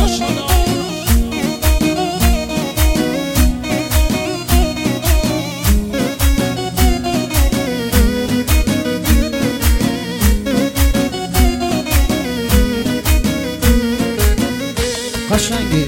قشنگی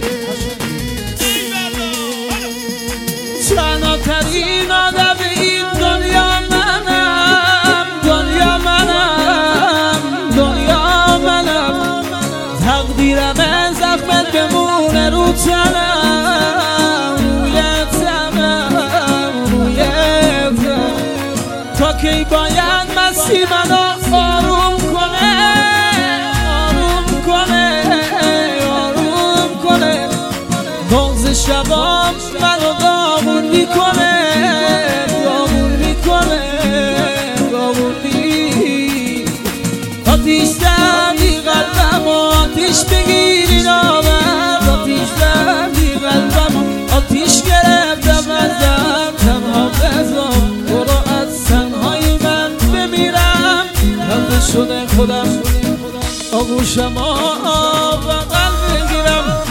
تنها ترین آدم این دنیا منم، دنیا منم، دنیا منم. تقدیرم زخمت بمونه رو تنم، روی تنم، روی تنم. تا کی باید مستی منو آروم کنه، آروم کنه، آروم کنه. بغض شبام منو داغون میکنه، داغون میکنه، داغون میکنه. آتیش دردی قلبم آتیش بگیری نامم، آتیش دردی قلبم آتیش گرفتم ازم. تنها بزن برو از تنهای من بمیرم. رفته شده خودم آغوشم بغل بگیرم.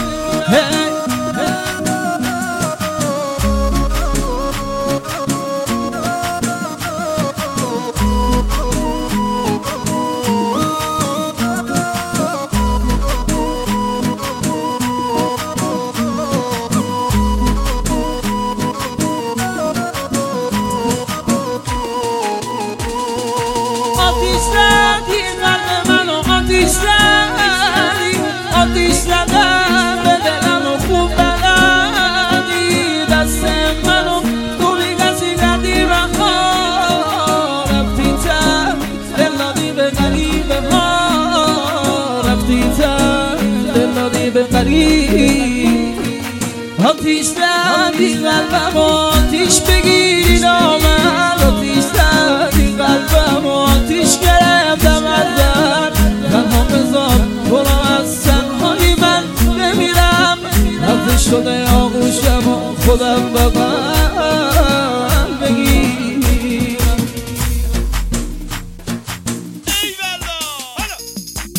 آتیش زدی قلب منو، آتیش زدی، آتیش زدم به دلم و خوب بلدی. دست منو دوری کسی کردی رها، رفتی تر دل دادی به غریبه ها، رفتی تر دل دادی به غریب. آتیش زدی قلبم آتیش بگیری نامم، آتیش زدی قلبم آتیش گرفتم ازت. تنها بذار برو از تنهایی من بمیرم. رفته شده آغوشم خودم بغل